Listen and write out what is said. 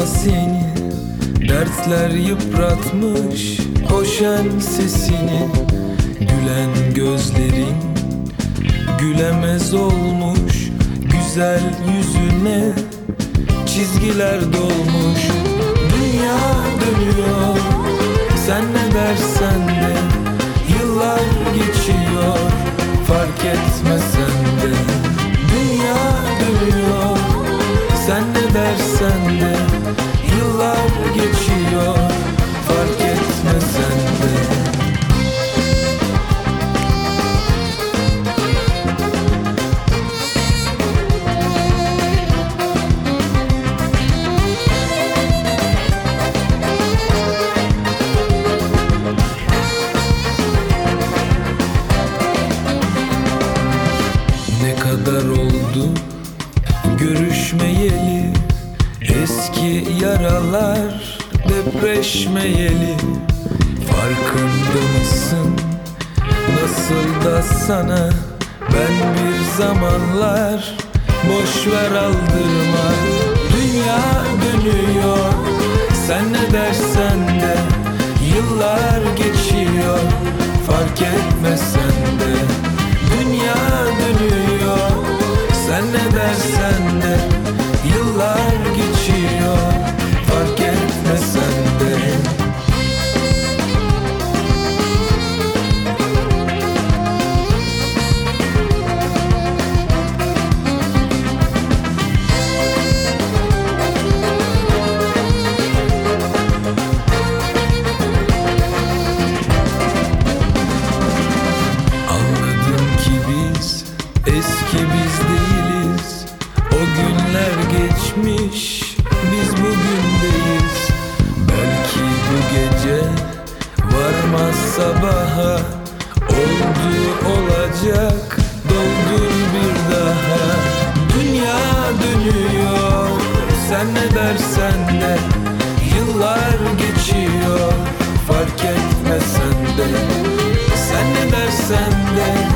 seni, dertler yıpratmış o şen sesini. Gülen gözlerin gülemez olmuş, güzel yüzüne çizgiler dolmuş. Dünya dönüyor, sen ne dersen de, yıllar geçiyor, fark etmesen de. Dünya dönüyor, sen ne dersen de, yıllar geçiyor, fark etmesen de. Ne kadar oldu görüşmeyeli, eski yaralar depreşmeyeli. Farkında mısın nasıl da sana ben bir zamanlar boşver aldırma. Dünya dönüyor, sen ne dersen de, yıllar geçiyor, fark etmesen de. Dünya dönüyor, sen ne dersen de, yıllar geçiyor, fark etmesen de. Eski biz değiliz, o günler geçmiş, biz bugündeyiz. Belki bu gece varmaz sabaha, oldu olacak, doldur bir daha. Dünya dönüyor, sen ne dersen de, yıllar geçiyor, fark etmesen de. Sen ne dersen de,